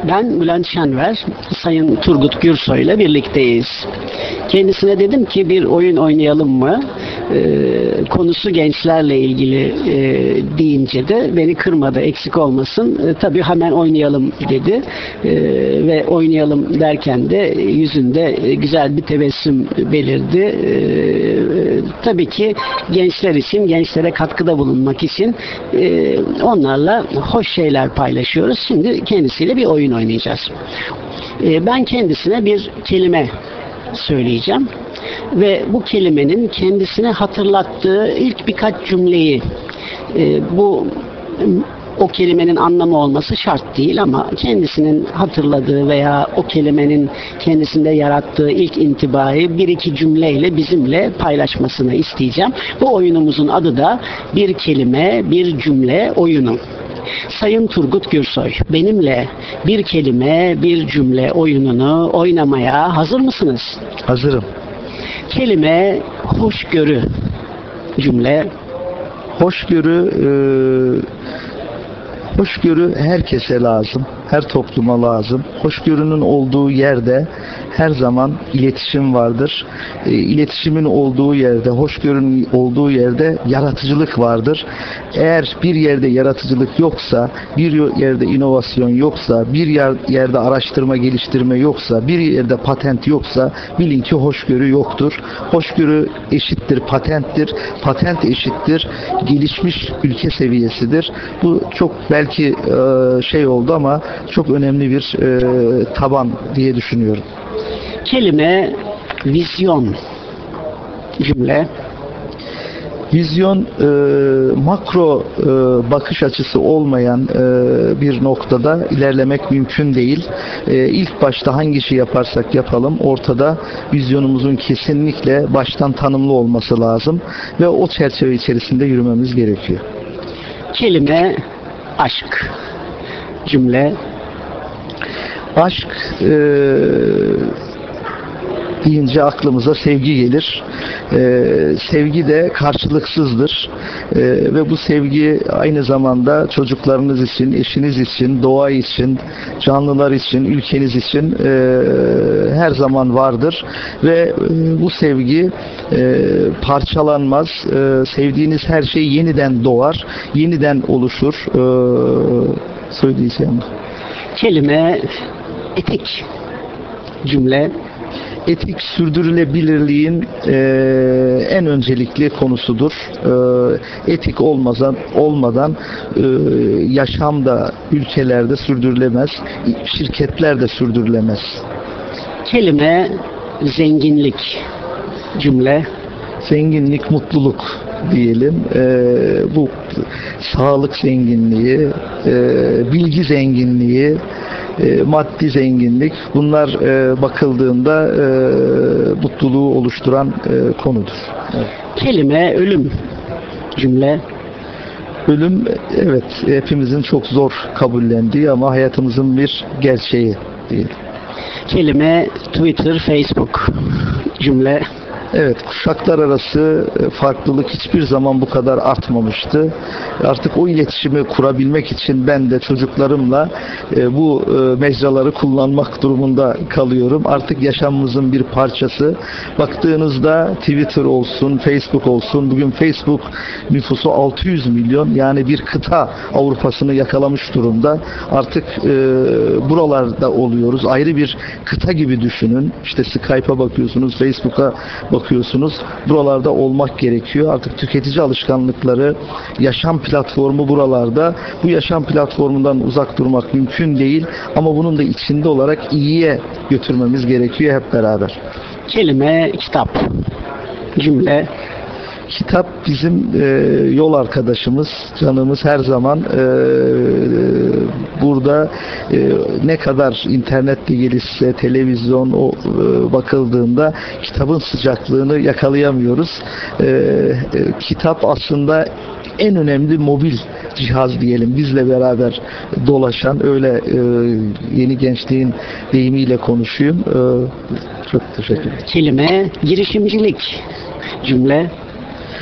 Ben Bülent Şenver, Sayın Turgut Gürsoy ile birlikteyiz. Kendisine dedim ki bir oyun oynayalım mı? Konusu gençlerle ilgili deyince de beni kırmadı, eksik olmasın. Tabii hemen oynayalım dedi. Ve oynayalım derken de yüzünde güzel bir tebessüm belirdi. Tabii ki gençler için, gençlere katkıda bulunmak için onlarla hoş şeyler paylaşıyoruz. Şimdi kendisiyle bir oyun oynayacağız. Ben kendisine bir kelime söyleyeceğim ve bu kelimenin kendisine hatırlattığı ilk birkaç cümleyi o kelimenin anlamı olması şart değil ama kendisinin hatırladığı veya o kelimenin kendisinde yarattığı ilk intibayı bir iki cümleyle bizimle paylaşmasını isteyeceğim. Bu oyunumuzun adı da bir kelime, bir cümle oyunu. Sayın Turgut Gürsoy, benimle bir kelime, bir cümle oyununu oynamaya hazır mısınız? Hazırım. Kelime hoşgörü, cümle. Hoşgörü herkese lazım, her topluma lazım. Hoşgörünün olduğu yerde her zaman iletişim vardır. İletişimin olduğu yerde, hoşgörünün olduğu yerde yaratıcılık vardır. Eğer bir yerde yaratıcılık yoksa, bir yerde inovasyon yoksa, bir yerde araştırma geliştirme yoksa, bir yerde patent yoksa bilin ki hoşgörü yoktur. Hoşgörü eşittir patenttir. Patent eşittir gelişmiş ülke seviyesidir. Bu çok belki şey oldu ama çok önemli bir taban diye düşünüyorum. Kelime vizyon, cümle. Vizyon makro bakış açısı olmayan bir noktada ilerlemek mümkün değil. İlk başta hangi işi yaparsak yapalım ortada vizyonumuzun kesinlikle baştan tanımlı olması lazım ve o çerçeve içerisinde yürümemiz gerekiyor. Kelime aşk, cümle. Aşk deyince aklımıza sevgi gelir. Sevgi de karşılıksızdır. Ve bu sevgi aynı zamanda çocuklarınız için, eşiniz için, doğa için, canlılar için, ülkeniz için her zaman vardır. Ve bu sevgi parçalanmaz. Sevdiğiniz her şey yeniden doğar, yeniden oluşur. Söyleyeceğim. Kelime etik, cümle. Etik sürdürülebilirliğin en öncelikli konusudur. Etik olmadan yaşam da ülkelerde sürdürülemez, şirketler de sürdürülemez. Kelime zenginlik, cümle. Zenginlik, mutluluk diyelim. Bu sağlık zenginliği, bilgi zenginliği, maddi zenginlik, bunlar bakıldığında mutluluğu oluşturan konudur. Evet. Kelime ölüm, cümle. Ölüm, evet, hepimizin çok zor kabullendiği ama hayatımızın bir gerçeği değil. Kelime Twitter, Facebook, cümle. Evet, kuşaklar arası farklılık hiçbir zaman bu kadar artmamıştı. Artık o iletişimi kurabilmek için ben de çocuklarımla bu mecraları kullanmak durumunda kalıyorum. Artık yaşamımızın bir parçası. Baktığınızda Twitter olsun, Facebook olsun, bugün Facebook nüfusu 600 milyon, yani bir kıta Avrupa'sını yakalamış durumda. Artık buralarda oluyoruz. Ayrı bir kıta gibi düşünün. İşte Skype'a bakıyorsunuz, Facebook'a bakıyorsunuz. Buralarda olmak gerekiyor. Artık tüketici alışkanlıkları, yaşam platformu buralarda. Bu yaşam platformundan uzak durmak mümkün değil ama bunun da içinde olarak iyiye götürmemiz gerekiyor hep beraber. Kelime kitap, cümle. Kitap bizim yol arkadaşımız, canımız her zaman. Burada ne kadar internet de gelişse, televizyon bakıldığında kitabın sıcaklığını yakalayamıyoruz. Kitap aslında en önemli mobil cihaz diyelim, bizle beraber dolaşan, öyle yeni gençliğin deyimiyle konuşayım. Çok teşekkür ederim. Kelime girişimcilik, cümle.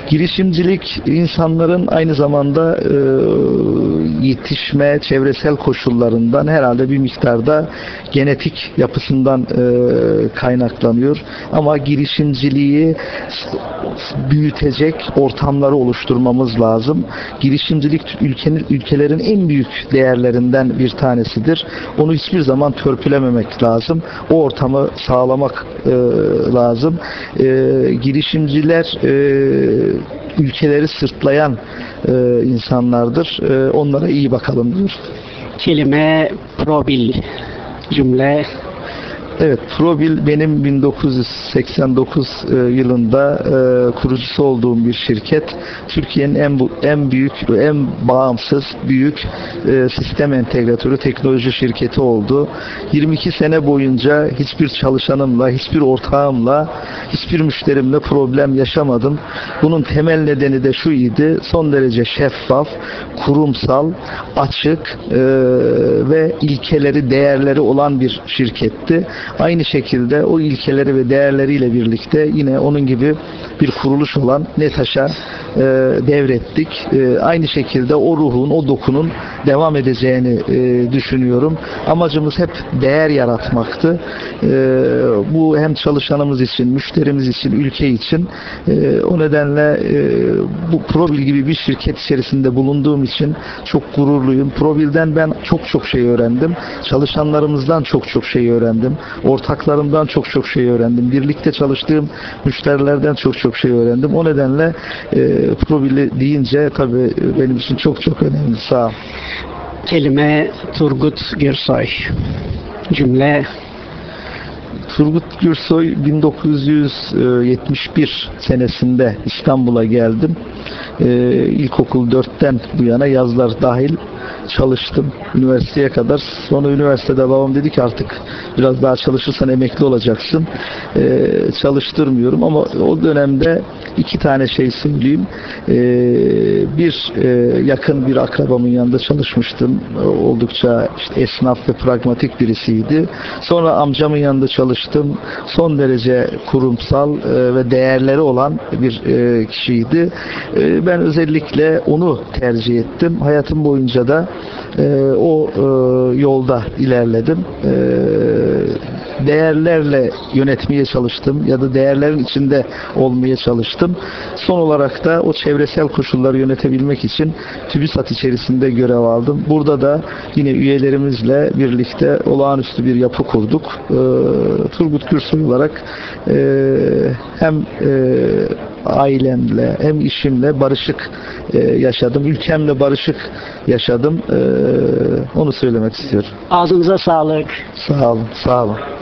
Girişimcilik insanların aynı zamanda yetişme, çevresel koşullarından herhalde bir miktarda genetik yapısından kaynaklanıyor. Ama girişimciliği büyütecek ortamları oluşturmamız lazım. Girişimcilik ülkelerin en büyük değerlerinden bir tanesidir. Onu hiçbir zaman törpülememek lazım. O ortamı sağlamak lazım. Girişimciler ülkeleri sırtlayan insanlardır. Onlara iyi bakalım diyor. Kelime Probil, cümle. Evet, Probil benim 1989 yılında kurucusu olduğum bir şirket. Türkiye'nin en büyük, en bağımsız, büyük sistem entegratörü teknoloji şirketi oldu. 22 sene boyunca hiçbir çalışanımla, hiçbir ortağımla, hiçbir müşterimle problem yaşamadım. Bunun temel nedeni de şu idi: son derece şeffaf, kurumsal, açık ve ilkeleri, değerleri olan bir şirketti. Aynı şekilde o ilkeleri ve değerleriyle birlikte yine onun gibi bir kuruluş olan NETAŞ'a devrettik. Aynı şekilde o ruhun, o dokunun devam edeceğini düşünüyorum. Amacımız hep değer yaratmaktı. Bu hem çalışanımız için, müşterimiz için, ülke için. O nedenle bu Probil gibi bir şirket içerisinde bulunduğum için çok gururluyum. Probil'den ben çok şey öğrendim. Çalışanlarımızdan çok şey öğrendim. Ortaklarımdan çok şey öğrendim. Birlikte çalıştığım müşterilerden çok şey öğrendim. O nedenle Probil'i deyince tabii benim için çok önemli. Sağ ol. Kelime Turgut Gürsoy, cümle. Turgut Gürsoy, 1971 senesinde İstanbul'a geldim. İlkokul 4'ten bu yana yazlar dahil çalıştım üniversiteye kadar. Sonra üniversitede babam dedi ki artık biraz daha çalışırsan emekli olacaksın. Çalıştırmıyorum ama o dönemde iki tane şey söyleyeyim. Bir yakın bir akrabamın yanında çalışmıştım. Oldukça işte esnaf ve pragmatik birisiydi. Sonra amcamın yanında çalıştım. Son derece kurumsal ve değerleri olan bir kişiydi. Ben özellikle onu tercih ettim. Hayatım boyunca da o yolda ilerledim. Değerlerle yönetmeye çalıştım ya da değerlerin içinde olmaya çalıştım. Son olarak da o çevresel koşulları yönetebilmek için TÜBİSAT içerisinde görev aldım. Burada da yine üyelerimizle birlikte olağanüstü bir yapı kurduk. Turgut Gürsoy olarak hem ailemle hem işimle barışık yaşadım. Ülkemle barışık yaşadım. Onu söylemek istiyorum. Ağzınıza sağlık. Sağ olun. Sağ olun.